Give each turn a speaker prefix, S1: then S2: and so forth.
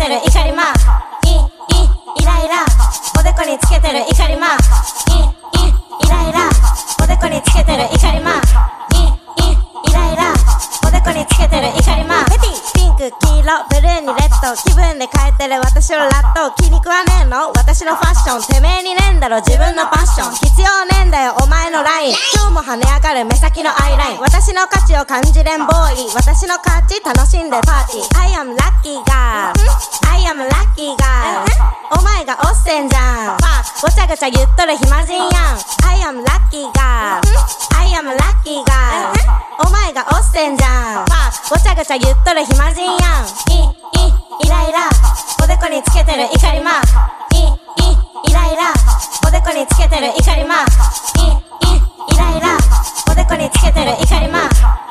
S1: てる怒りマーク。イライラ。おでこにつけてる怒りマーク。イライラ。おでこにつけてる怒りマーク。イライラ。おでこにつけてる怒りマーク。ピンク、黄色、ブルーにレッド。気分で変えてる私のラット。気に食わねえの私のファッション。てめえにねえんだろ自分のパッション。必要ねえんだよお前のライン。今日も跳ね上がる目先のアイライン。私の価値を感じれんボーイ。私の価値楽しんでパーティー。I am lucky girl I am lucky girl お前がおっせんじゃん。ごちゃごちゃ言っとる暇人やん。I am lucky girl I am lucky girl お前がおっせんじゃん。ごちゃごちゃ言っとる暇人やん。イライラ。おでこにつけてる怒りマーク。イライラ。おでこにつけてる怒りマーク。イライラ。おでこにつけてる怒りマーク。